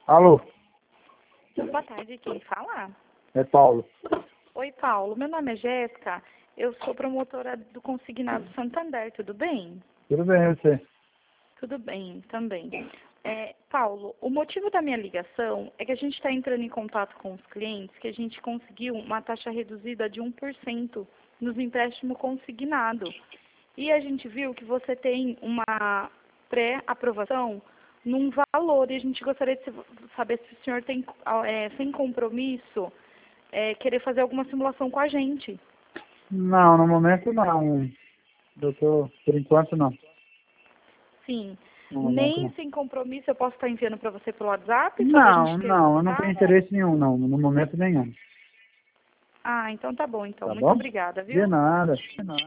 Alô, Boa tarde, quem fala? é Paulo. Oi, Paulo. Meu nome é Jéssica. Eu sou promotora do Consignado Santander, tudo bem? Tudo bem, você? Tudo bem, também. Paulo, o motivo da minha ligação é que a gente está entrando em contato com os clientes que a gente conseguiu uma taxa reduzida de 1% nos empréstimos consignados. E a gente viu que você tem uma pré-aprovação num valor e a gente gostaria de saber se o senhor tem, sem compromisso, querer fazer alguma simulação com a gente. Não, no momento não. Doutor, por enquanto não. Sim. No momento Nem não. sem compromisso eu posso estar enviando para você pelo WhatsApp, só para a Não, gente ter o não, eu não tenho contato? interesse nenhum, não. No momento nenhum. Ah, então tá bom, então. Tá Muito bom? obrigada, De viu? nada. De nada.